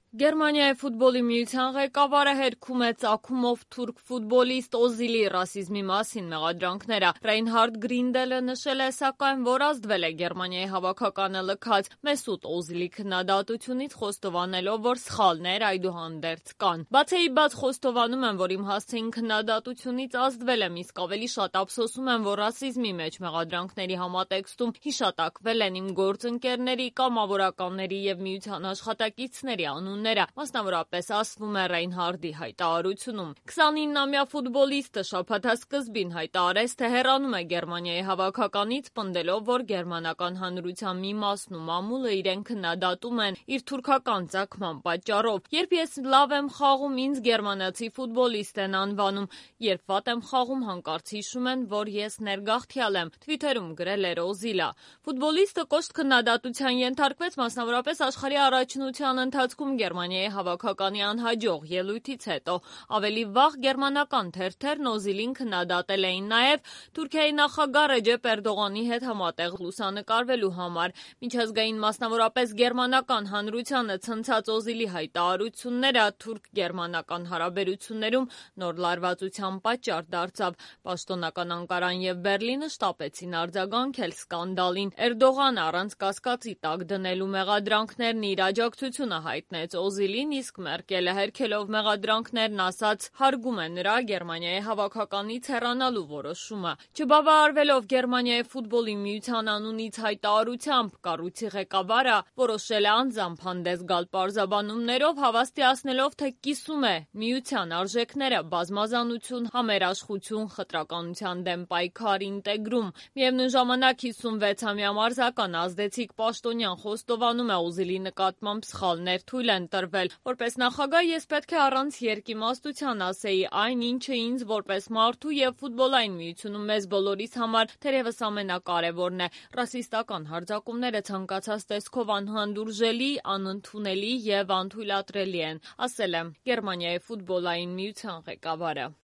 Գերմանիայի ֆուտբոլի միության ղեկավարը հերքում է ծագումով թուրք ֆուտբոլիստ Օզիլի ռասիզմի մասին մեղադրանքները։ Ռեյնհարդ Գրինդելը նշել է, սակայն, որ ազդվել է Գերմանիայի հավաքականը լքած Մեսուտ Օզիլի քննադատությունից, խոստովանելով, որ սխալներ այդուհանդերձ կան։ Բացեիբաց խոստովանում եմ, որ իմ հասցեին քննադատությունից ազդվել եմ, իսկ ավելի շատ ափսոսում եմ, որ ռասիզմի մեջ մեղադրանքների համատեքստում հիշատակվել են իմ գործընկերների, կամավորականների և միության աշխատակիցների անունները, մասնավորապես ասվում է Ռեյնհարդի հայտարարությունում։ 29-ամյա ֆուտբոլիստը շաբաթասկզբին հայտարարեց, թե հեռանում է Գերմանիայի հավաքականից, պնդելով, որ գերմանական հանրության մի մասն ու մամուլը իրեն քննադատում են իր թուրքական ծագման պատճառով։ Երբ ես լավ եմ խաղում, ինձ գերմանացի ֆուտբոլիստ են անվանում, երբ վատ եմ խաղում, հանկարծ հիշում են, որ ես ներգաղթյալ եմ, թվիթերում գրել էր Օզիլը։ Ֆուտբոլիստը կոշտ քննադատության ենթարկվեց, մասնավորապես աշխարհի առաջնության ընթացքում Գերմանիայի հավաքականի անհաջող ելույթից հետո։ Ավելի վաղ գերմանական թերթերն Օզիլին քննադատել էին նաև Թուրքիայի նախագահ Ռեջեփ Էրդողանի հետ համատեղ լուսանկարվելու համար։ Միջազգային, մասնավորապես գերմանական հանրությանը ցնցած Օզիլի հայտարարությունները թուրք-գերմանական հարաբերություններում նոր լարվածության պատճառ դարձավ։ Պաշտոնական Անկարան և Բեռլինը շտապեցին արձագանքել սկանդալին։ Էրդողանը առանց կասկածի տակ դնելու մեղադրանքներն իր աջակցությունը հայտնեց Օզիլին, իսկ Մերկելը, հերքելով մեղադրանքներն, ասաց, հարգում է նրա Գերմանիայի հավաքականից հեռանալու որոշումը։ Չբավարարվելով Գերմանիայի ֆուտբոլի միության անունից հայտարարությամբ, կառույցի ղեկավարը որոշել է անձամբ հանդես գալ պարզաբանումներով, հավաստիացնելով, թե կիսում է միության արժեքները՝ բազմազանություն, համերաշխություն, խտրականության դեմ պայքար, ինտեգրում։ Միևնույն ժամանակ 56-ամյա մարզական ազդեցիկ պաշտոնյան խոստովանում է Օզիլի նկատմամբ սխալներ թույլ են տրվել։ Որպես նախագահ ես պետք է առանց երկիմաստության ասեի այն, ինչը ինձ որպես մարդու և ֆուտբոլային միությունում մեզ բոլորիս համար թերևս ամենակարևորն է։ Ռասիստական հարձակումները ցանկացած տեսքով անհանդուրժելի, անընդունելի և անթույլատրելի են, ասել է Գերմանիայի ֆուտբոլային միության ղեկավարը։